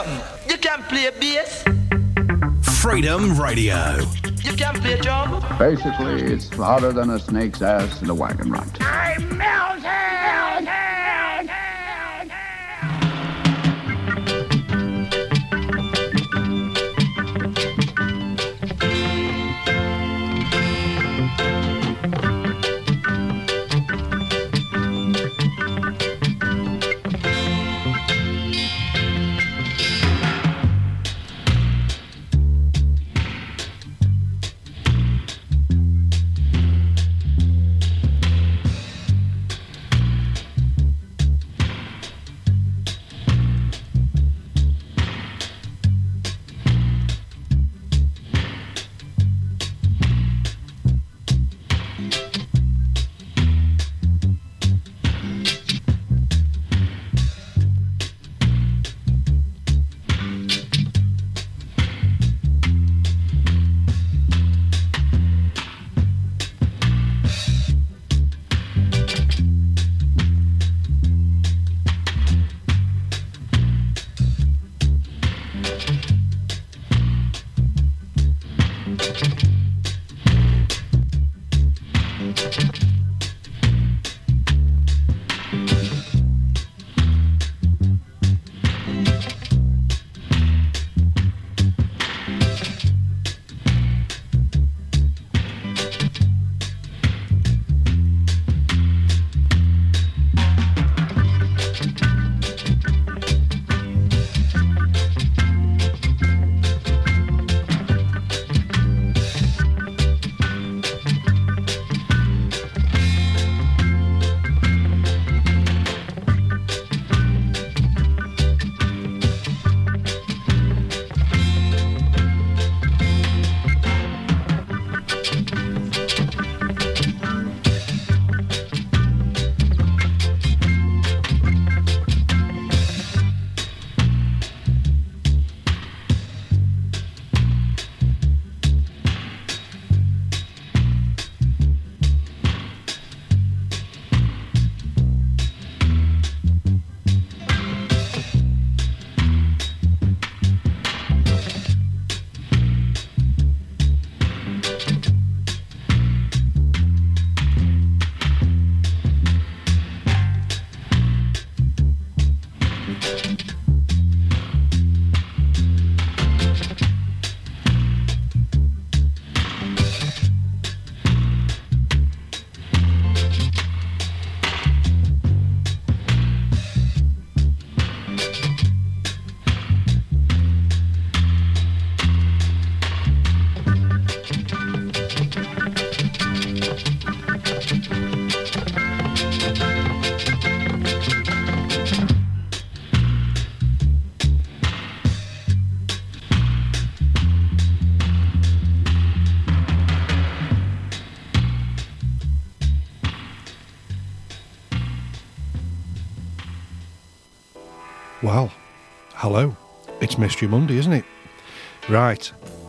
drum. You can play bass. Freedom Radio. You can play drum. Basically, it's hotter than a snake's ass in a wagon rut. I'm melting! Well, hello. It's Mystery Monday, isn't it? Right.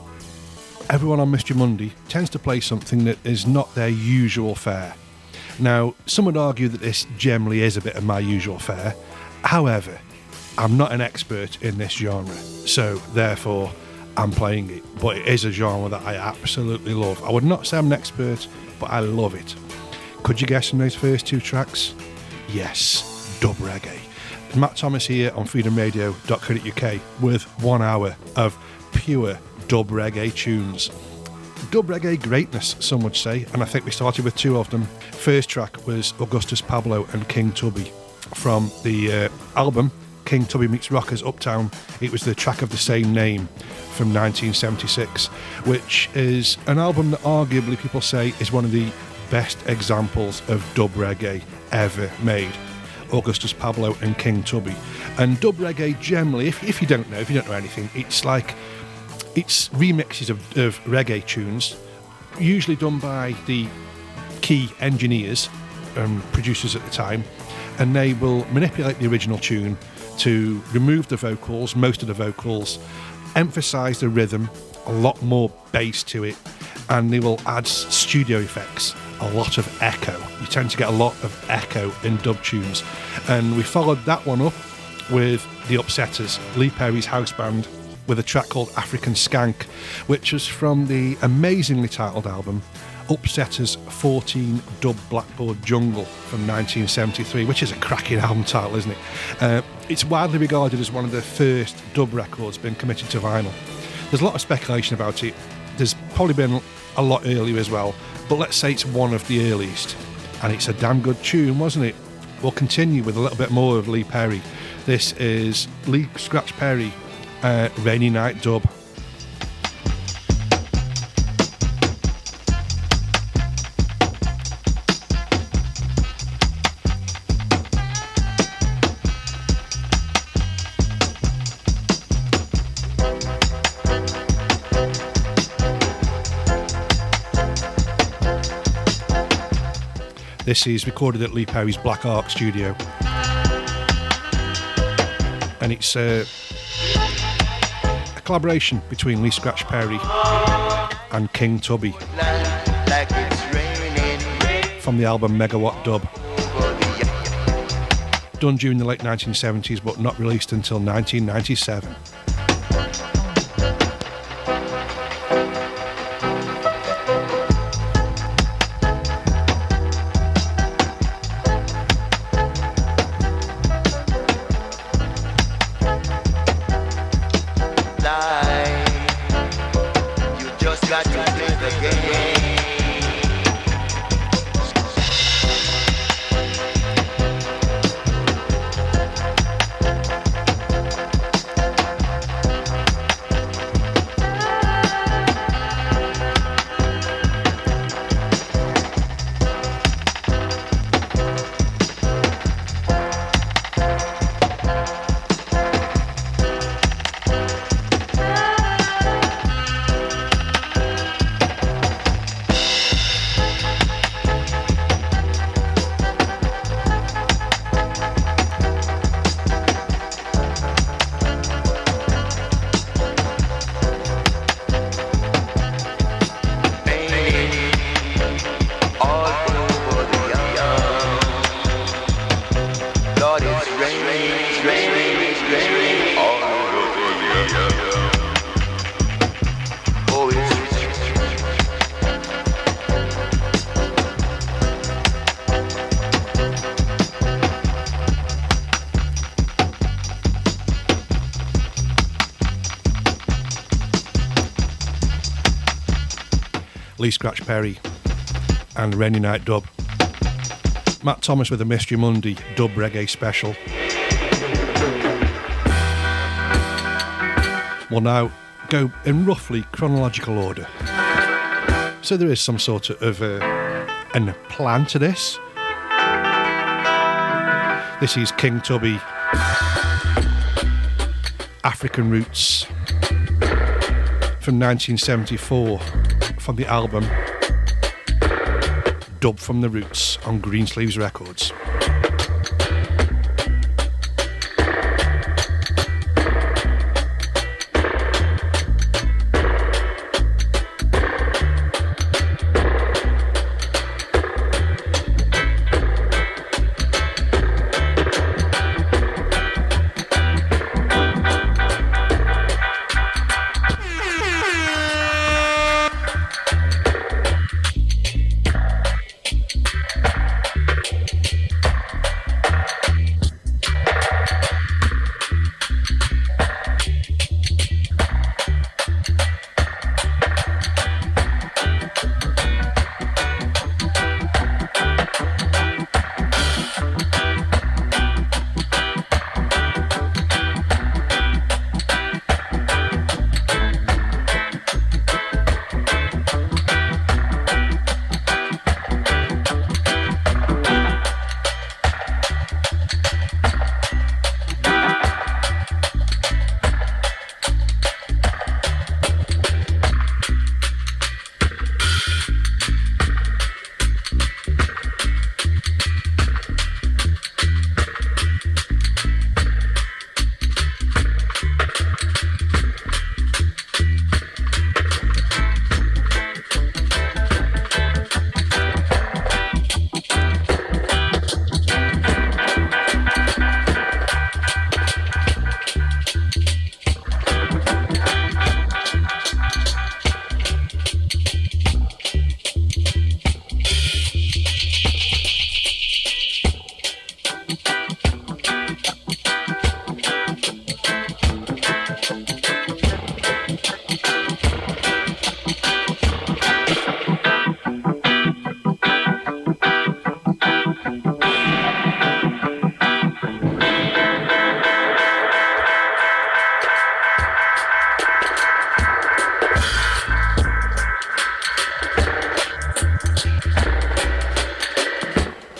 Everyone on Mystery Monday tends to play something that is not their usual fare. Now, some would argue that this generally is a bit of my usual fare. However, I'm not an expert in this genre, so therefore I'm playing it. But it is a genre that I absolutely love. I would not say I'm an expert, but I love it. Could you guess from those first two tracks? Yes, dub reggae. Matt Thomas here on freedomradio.co.uk with 1 hour of pure dub reggae tunes. Dub reggae greatness, some would say, and I think we started with two of them. First track was Augustus Pablo and King Tubby from the album King Tubby Meets Rockers Uptown. It was the track of the same name from 1976, which is an album that arguably people say is one of the best examples of dub reggae ever made. Augustus Pablo and King Tubby. And dub reggae generally, if you don't know anything, it's remixes of reggae tunes, usually done by the key engineers and producers at the time, and they will manipulate the original tune to remove the vocals, most of the vocals, emphasise the rhythm, a lot more bass to it, and they will add studio effects, a lot of echo. You tend to get a lot of echo in dub tunes. And we followed that one up with The Upsetters, Lee Perry's house band, with a track called African Skank, which was from the amazingly titled album Upsetters 14 Dub Blackboard Jungle from 1973, which is a cracking album title, isn't it? It's widely regarded as one of the first dub records being committed to vinyl. There's a lot of speculation about it. There's probably been a lot earlier as well, but let's say it's one of the earliest. And it's a damn good tune, wasn't it? We'll continue with a little bit more of Lee Perry. This is Lee Scratch Perry, Rainy Night Dub. This is recorded at Lee Perry's Black Ark studio, and it's a collaboration between Lee Scratch Perry and King Tubby from the album Megawatt Dub, done during the late 1970s but not released until 1997. Lee Scratch Perry and Rainy Night Dub. Matt Thomas with a Mystery Monday Dub Reggae Special. We'll now go in roughly chronological order. So there is some sort of a plan to this. This is King Tubby, African Roots from 1974 from the album Dub from the Roots on Greensleeves Records.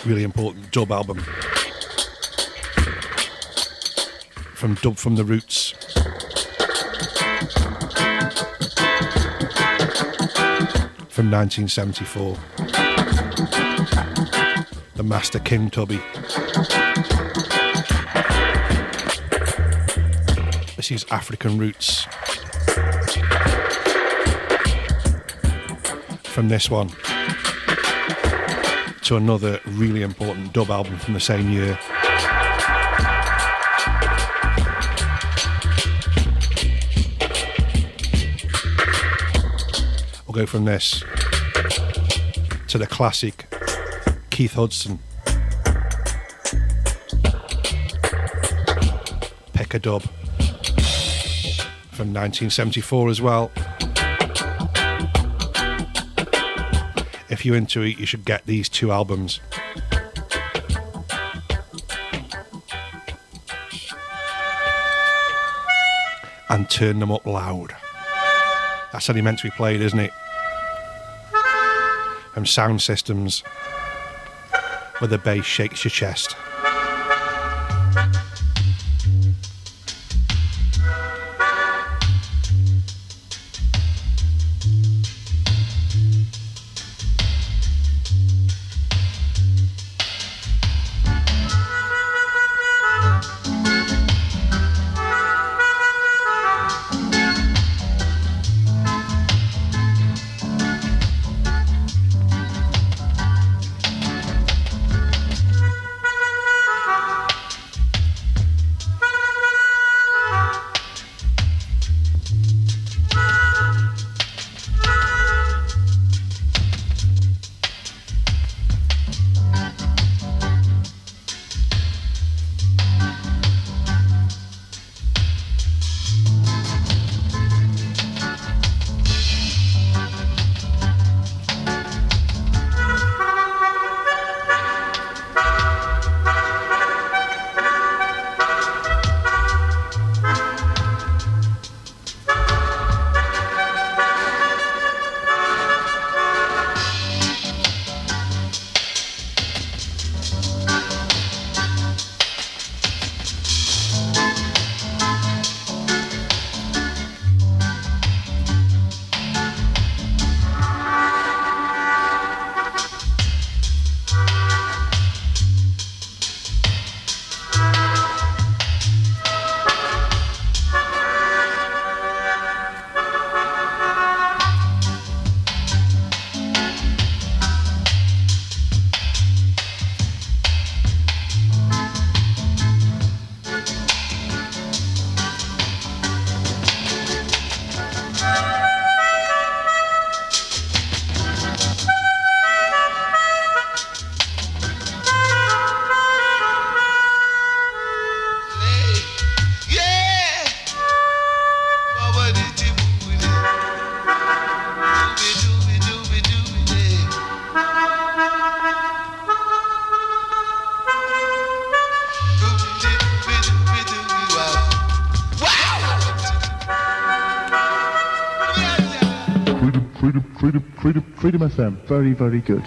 really important dub album from the Roots. From 1974. The Master King Tubby. This is African Roots. From this one to another really important dub album from the same year. We'll go from this to the classic Keith Hudson. Pick a Dub. From 1974 as well. If you're into it, you should get these two albums. And turn them up loud. That's how they meant to be played, isn't it? From Sound Systems, where the bass shakes your chest. Freedom FM, very, very good.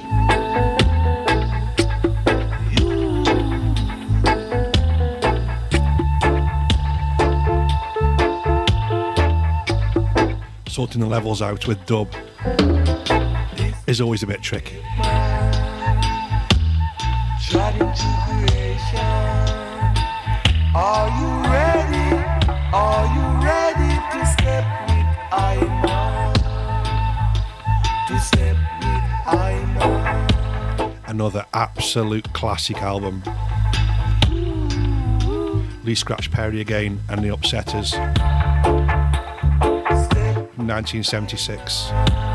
Sorting the levels out with dub is always a bit tricky. Are you ready? Are you ready to step with I know? To step with I know. Another absolute classic album. Lee Scratch Perry again and the Upsetters. From 1976.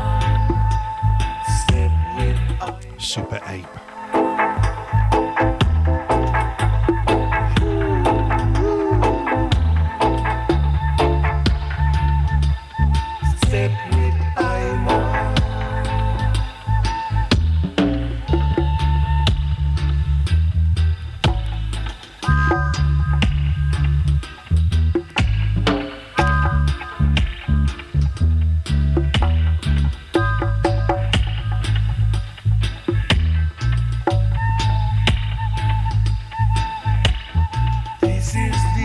Super Ape.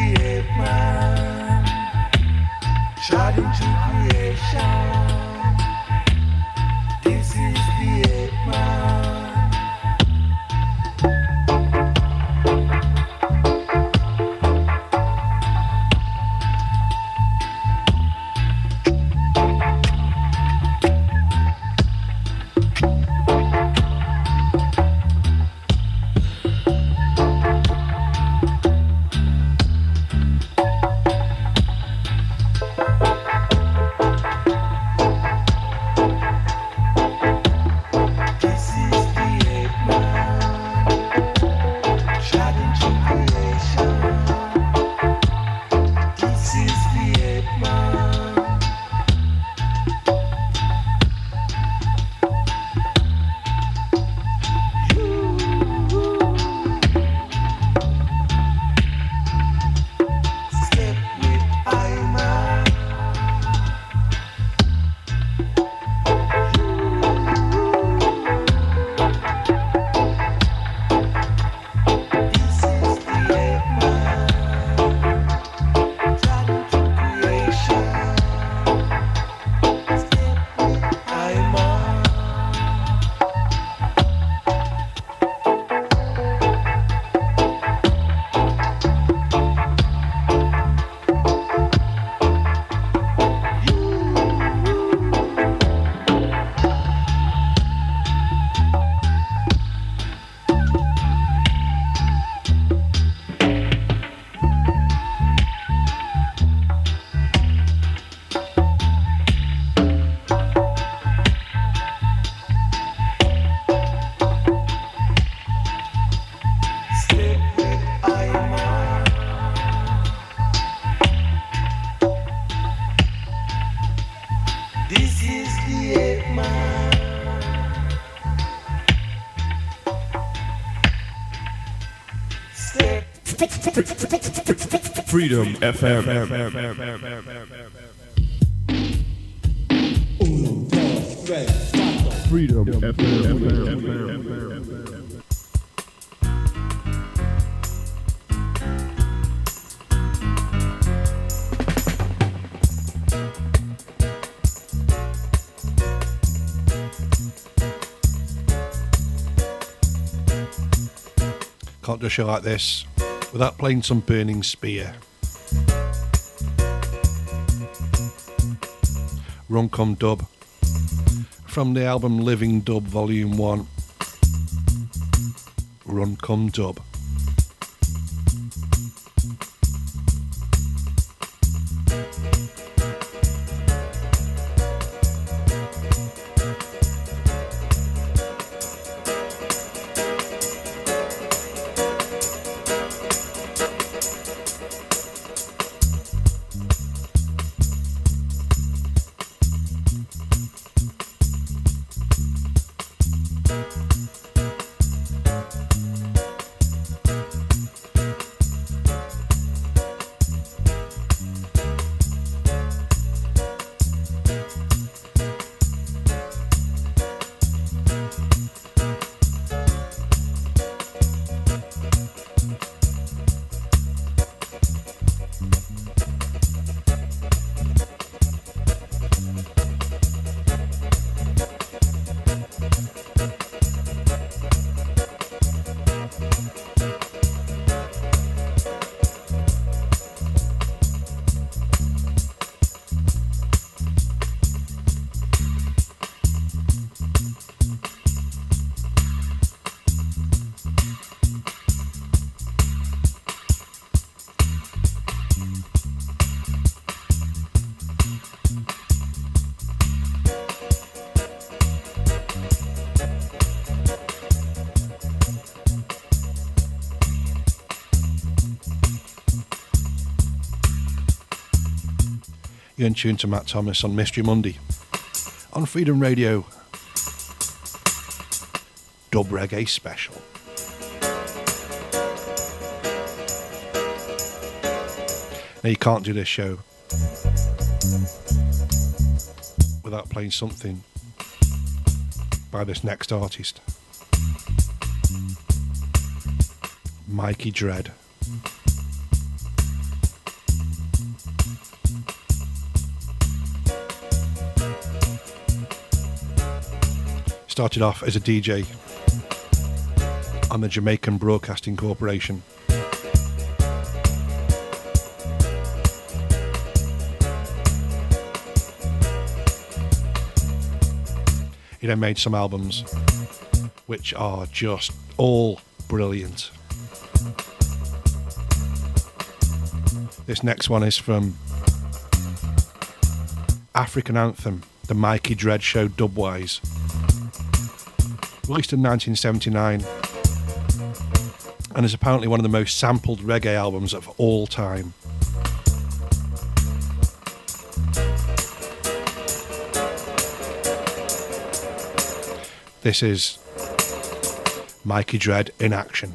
the ape man, shot into creation. This is the ape man. Freedom FM. Freedom FM. Can't do a show like this without playing some Burning Spear. Run Come Dub from the album Living Dub Volume 1. Run Come Dub. You're in tune to Matt Thomas on Mystery Monday on Freedom Radio. Dub Reggae Special. Now you can't do this show without playing something by this next artist, Mikey Dread. Started off as a DJ on the Jamaican Broadcasting Corporation. He then made some albums which are just all brilliant. This next one is from African Anthem, the Mikey Dread Show dubwise. Released in 1979 and is apparently one of the most sampled reggae albums of all time. This is Mikey Dread in action.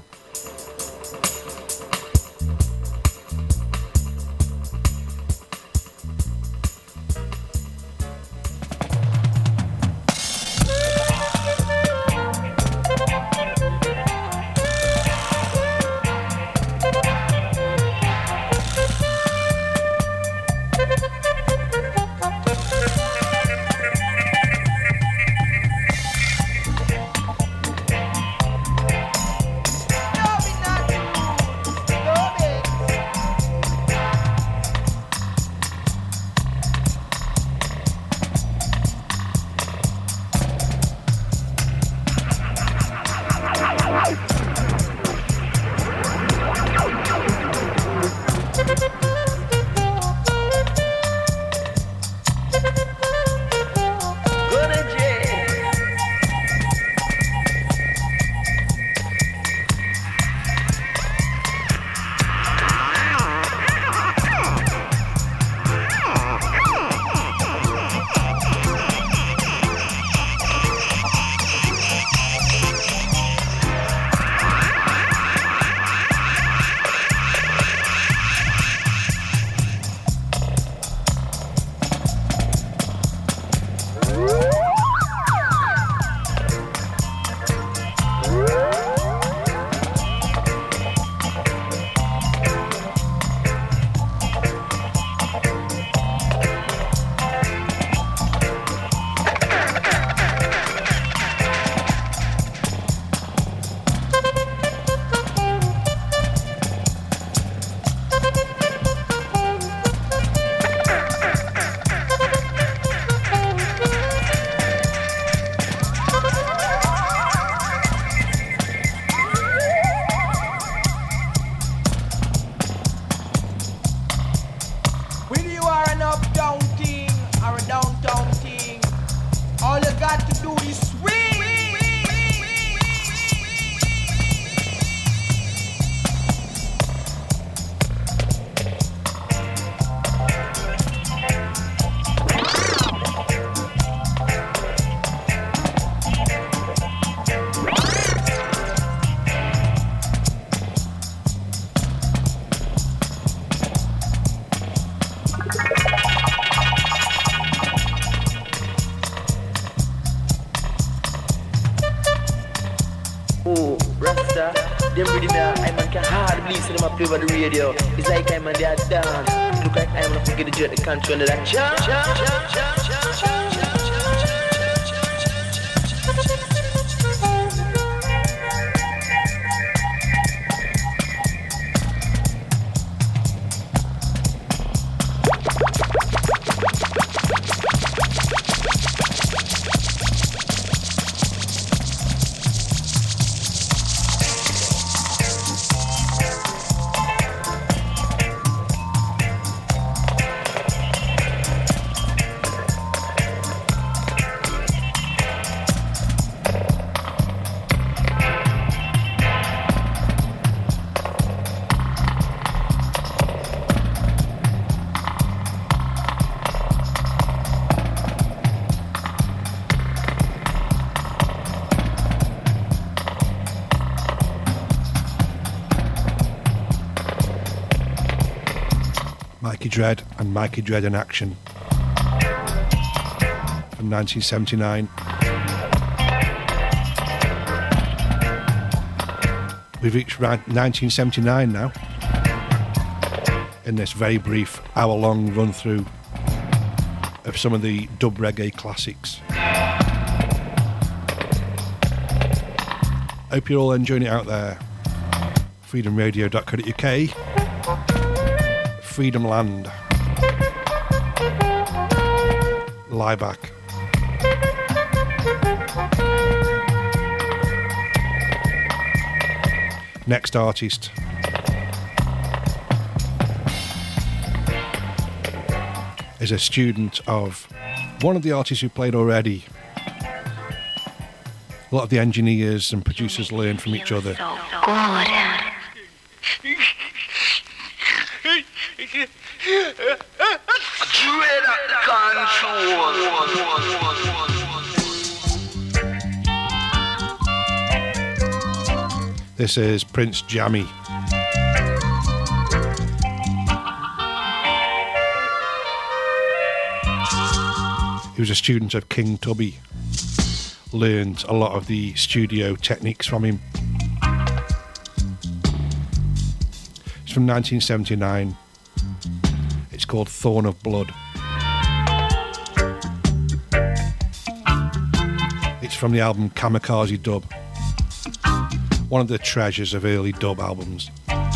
Over the radio, it's like I'm on that dance. Look like I'm gonna forget the jet, the country under that jump. Mikey Dread and Mikey Dread in Action from 1979. We've reached 1979 now in this very brief hour-long run-through of some of the dub reggae classics. Hope you're all enjoying it out there. freedomradio.co.uk. Freedom Land. Lie back. Next artist is a student of one of the artists who played already. A lot of the engineers and producers learn from each other. This is Prince Jammy. He was a student of King Tubby. Learned a lot of the studio techniques from him. It's from 1979. It's called Thorn of Blood. It's from the album Kamikaze Dub. One of the treasures of early dub albums.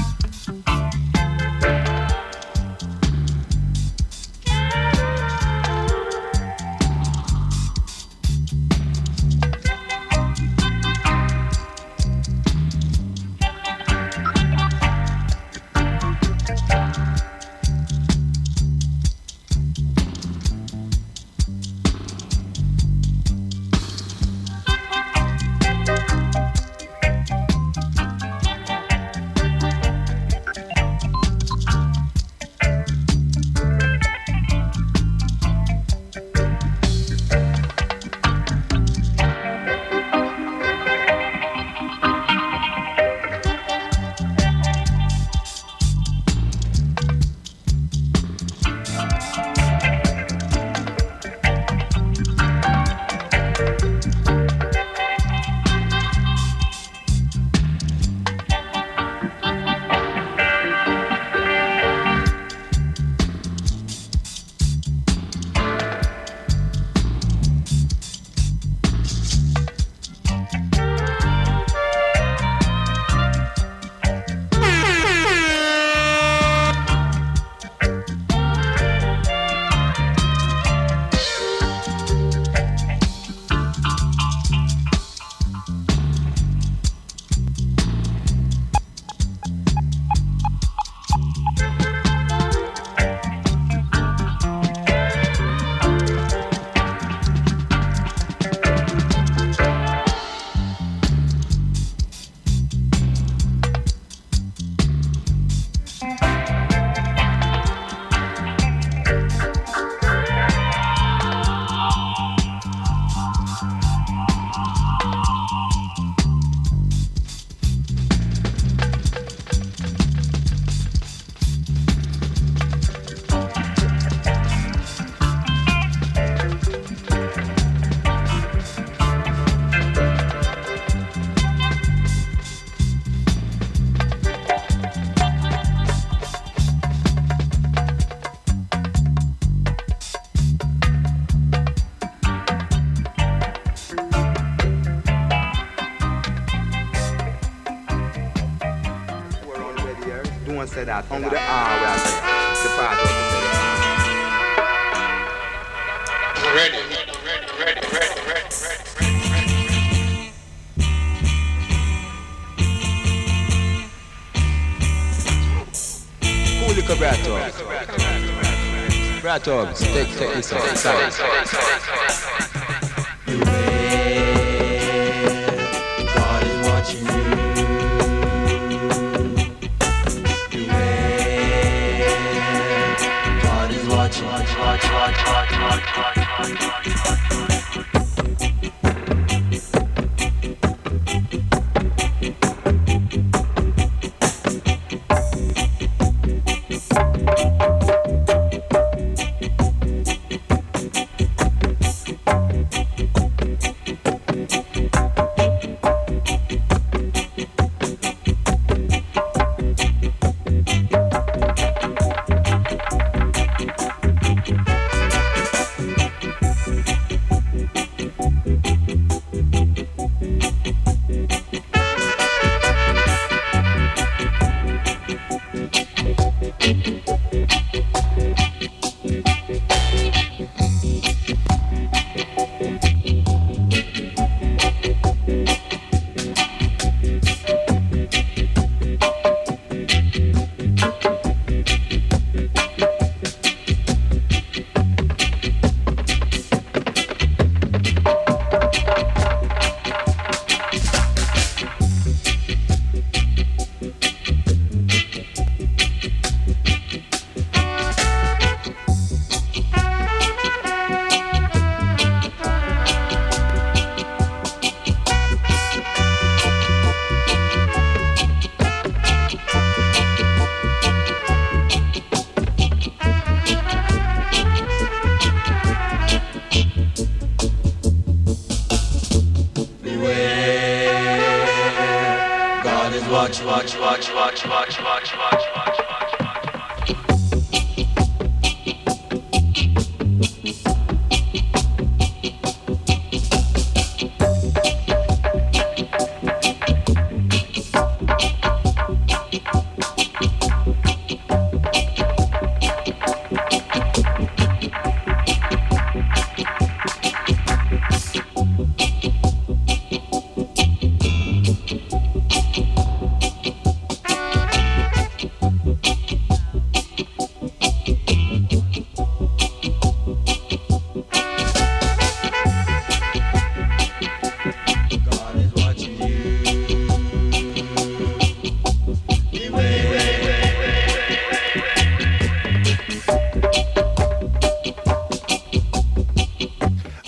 Say that on with the R we are saying the part of the ready. Cool liquor Bratogs, take this out. God is watching you.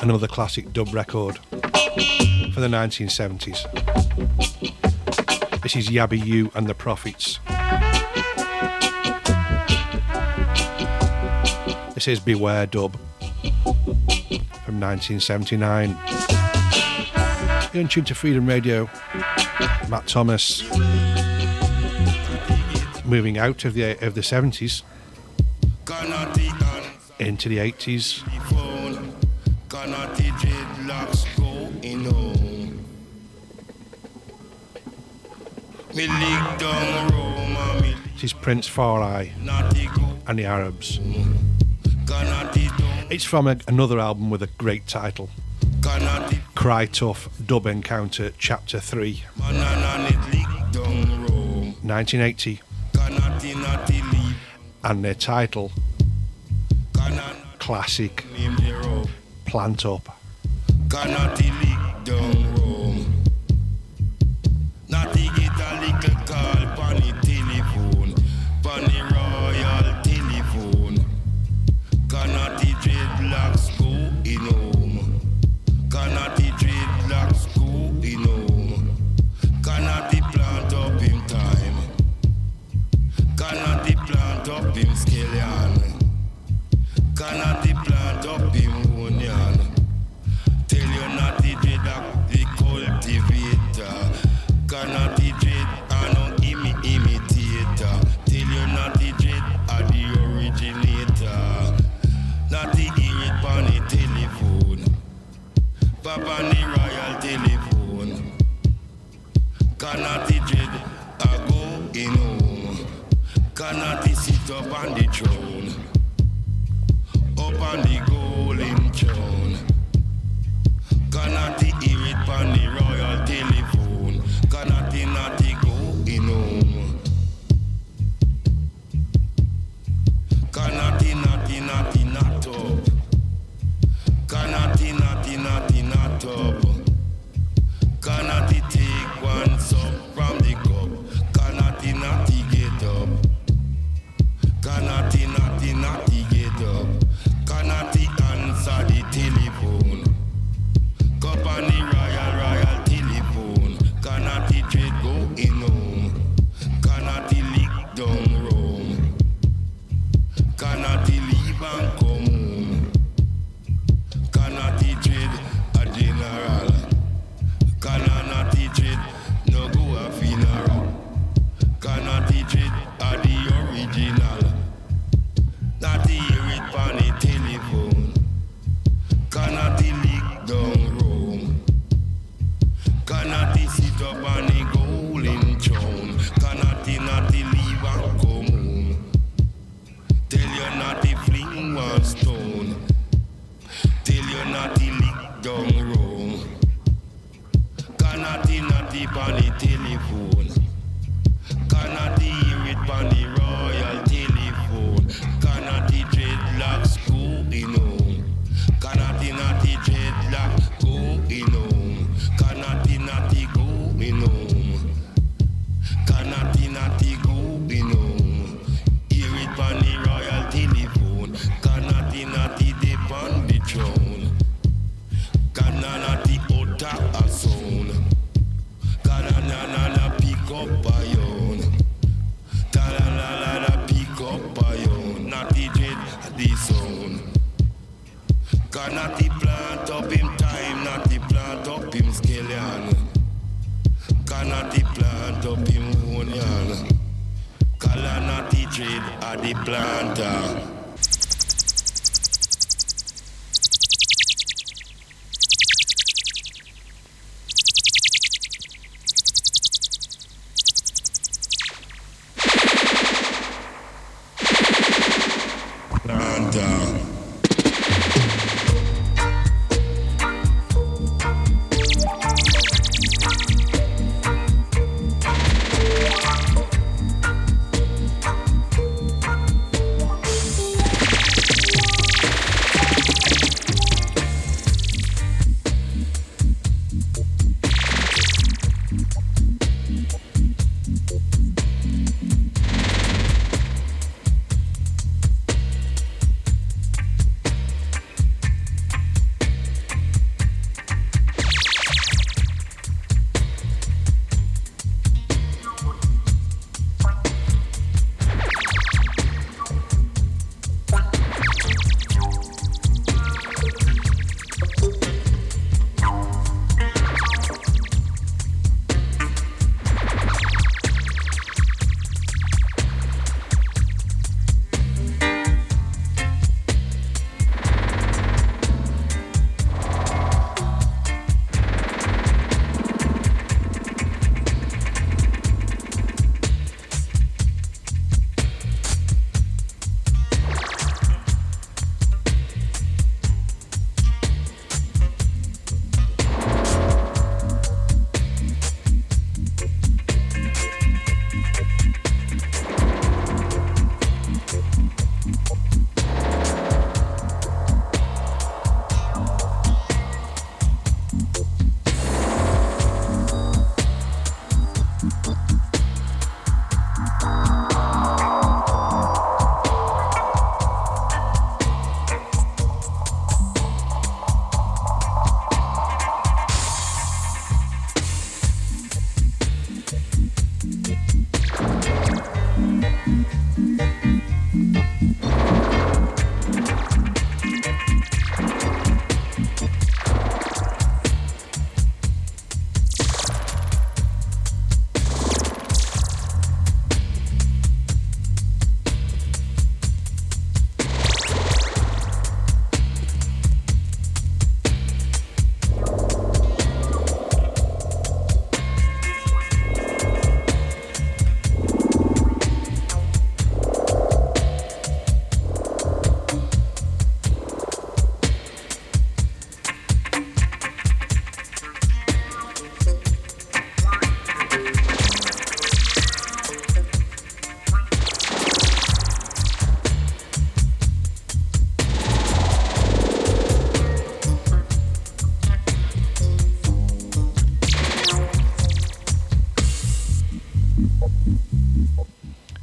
another classic dub record for the 1970s. This is Yabby U and the Prophets. This is Beware Dub from 1979. You're in tune to Freedom Radio. Matt Thomas. Moving out of the 70s into the 80s. This is Prince Far Eye and the Arabs. It's from another album with a great title, Cry Tough Dub Encounter Chapter 3, 1980, and their title, classic, Plant Up.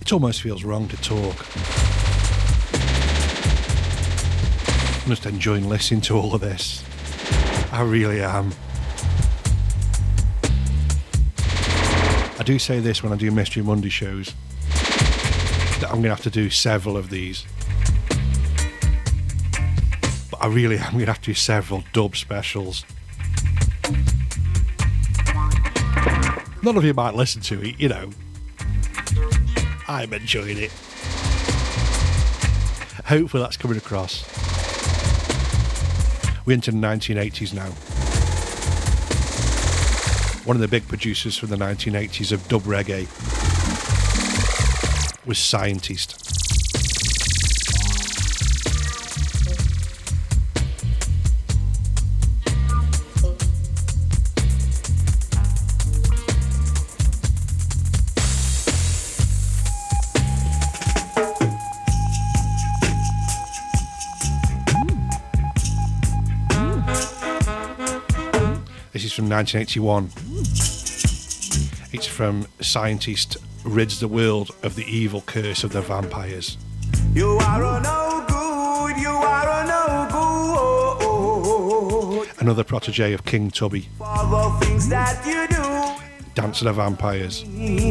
It almost feels wrong to talk. I'm just enjoying listening to all of this. I really am. I do say this when I do Mystery Monday shows, that I'm going to have to do several of these. But I really am going to have to do several dub specials. None of you might listen to it, you know. I'm enjoying it. Hopefully that's coming across. We're into the 1980s now. One of the big producers from the 1980s of dub reggae was Scientist. This is from 1981. It's from Scientist Rids the World of the Evil Curse of the Vampires. You are a no good, you are a no good. Another protege of King Tubby. For the things that you do. Dance of the Vampires.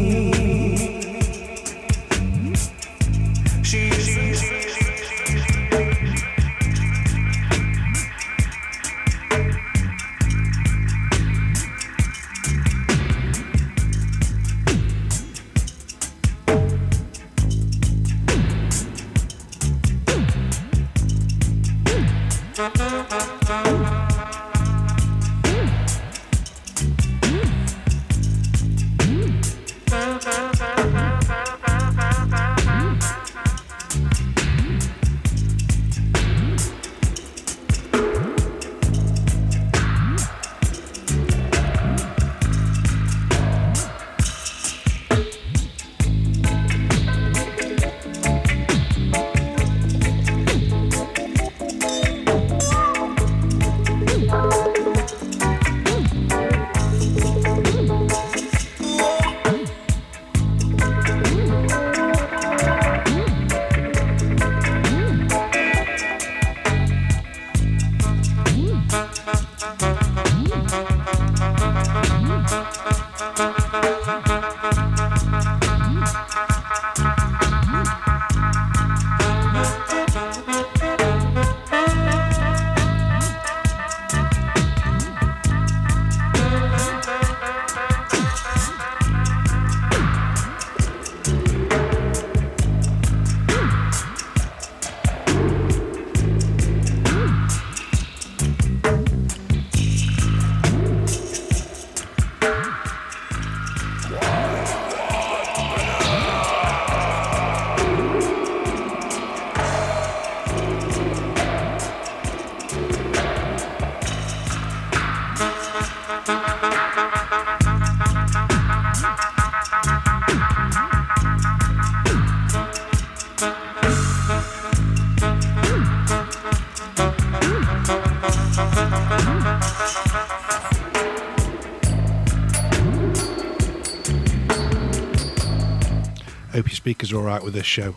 Hope your speakers are alright with this show.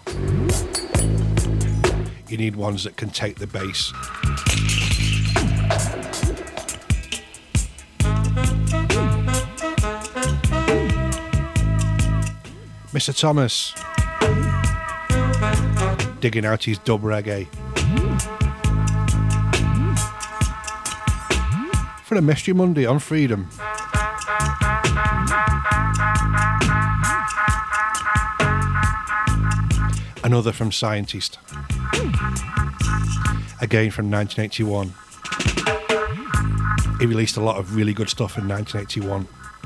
You need ones that can take the bass. Mr. Thomas, digging out his dub reggae. For a Mystery Monday on Freedom. Another from Scientist. Again from 1981. He released a lot of really good stuff in 1981.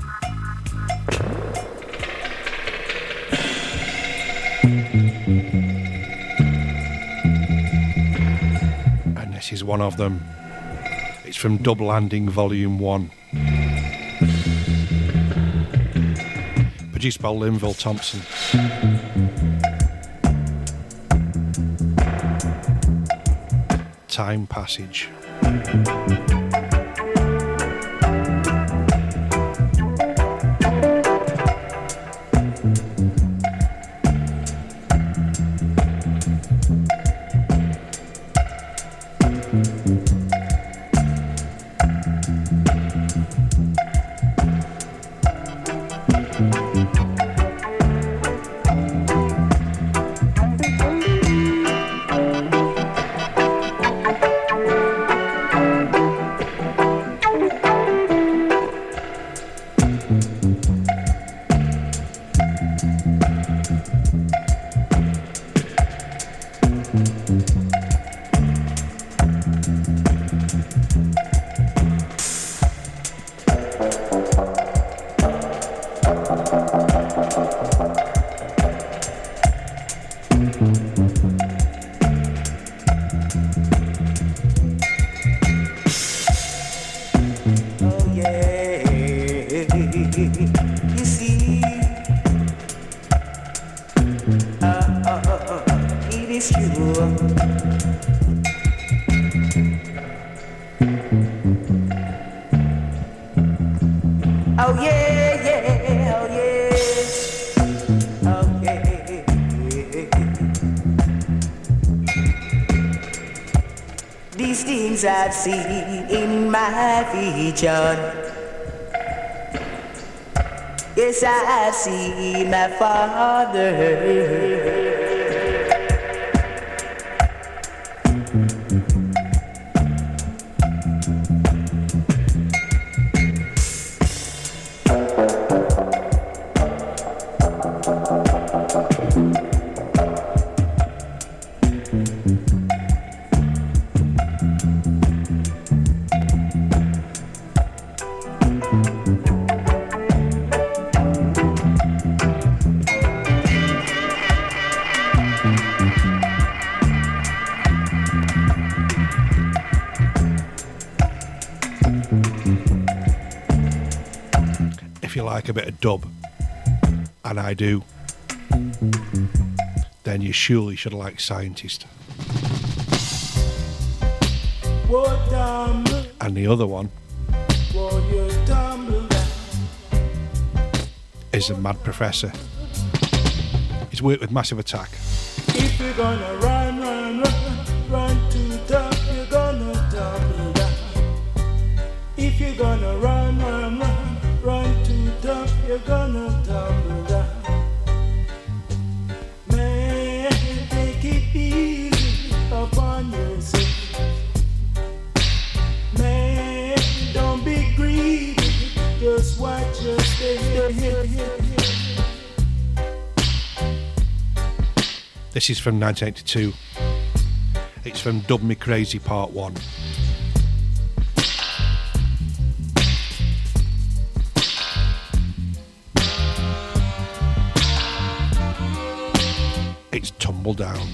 And this is one of them. It's from Dub Landing Volume 1. Produced by Linville Thompson. Time Passage. I've seen in my vision. Yes, I've seen my Father. A bit of dub, and I do, then you surely should like Scientist. And the other one is the Mad Professor. He's worked with Massive Attack. If you're gonna run to the top, you're gonna tumble down. If you're gonna run to the top, you're gonna tumble down. Man, take it easy upon yourself. Man, don't be greedy, just watch your step. This is from 1982. It's from Dub Me Crazy Part 1. It's Tumble Down.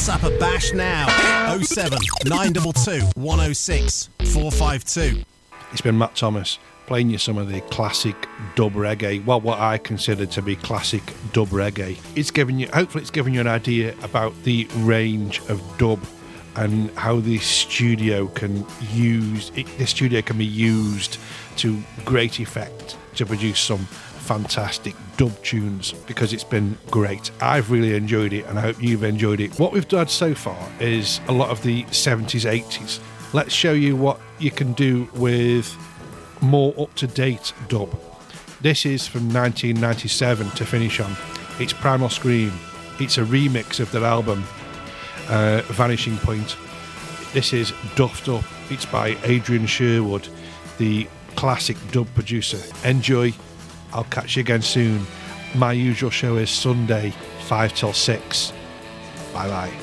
WhatsApp a bash now. 07 922 106 452. It's been Matt Thomas playing you some of the classic dub reggae, well, what I consider to be classic dub reggae. Hopefully it's given you an idea about the range of dub and how the studio can be used to great effect to produce some fantastic dub tunes, because it's been great. I've really enjoyed it and I hope you've enjoyed it. What we've done so far is a lot of the 70s, 80s. Let's show you what you can do with more up-to-date dub. This is from 1997 to finish on. It's Primal Scream. It's a remix of their album Vanishing Point. This is Duffed Up. It's by Adrian Sherwood, the classic dub producer. Enjoy. I'll catch you again soon. My usual show is Sunday 5 till 6. Bye bye.